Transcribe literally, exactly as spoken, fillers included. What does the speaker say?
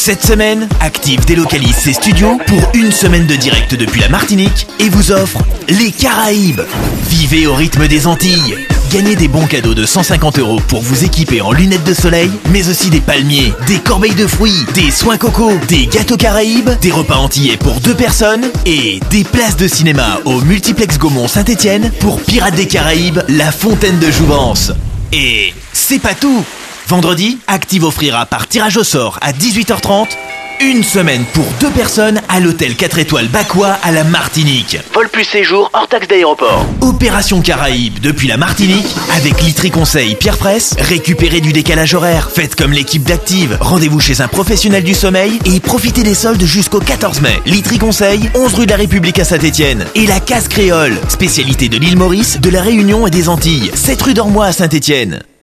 Cette semaine, Active délocalise ses studios pour une semaine de direct depuis la Martinique et vous offre les Caraïbes. Vivez au rythme des Antilles. Gagnez des bons cadeaux de cent cinquante euros pour vous équiper en lunettes de soleil, mais aussi des palmiers, des corbeilles de fruits, des soins coco, des gâteaux Caraïbes, des repas antillais pour deux personnes et des places de cinéma au Multiplex Gaumont Saint-Étienne pour Pirates des Caraïbes, la Fontaine de Jouvence. Et c'est pas tout! Vendredi, Active offrira par tirage au sort à dix-huit heures trente une semaine pour deux personnes à l'hôtel quatre étoiles Bakwa à la Martinique. Vol plus séjour hors taxe d'aéroport. Opération Caraïbes depuis la Martinique avec Litry Conseil Pierre Fraisse. Récupérez du décalage horaire. Faites comme l'équipe d'Active. Rendez-vous chez un professionnel du sommeil et profitez des soldes jusqu'au quatorze mai. Litry Conseil, onze rue de la République à Saint-Étienne. Et la Casse Créole, spécialité de l'île Maurice, de la Réunion et des Antilles. sept rue d'Ormois à Saint-Étienne.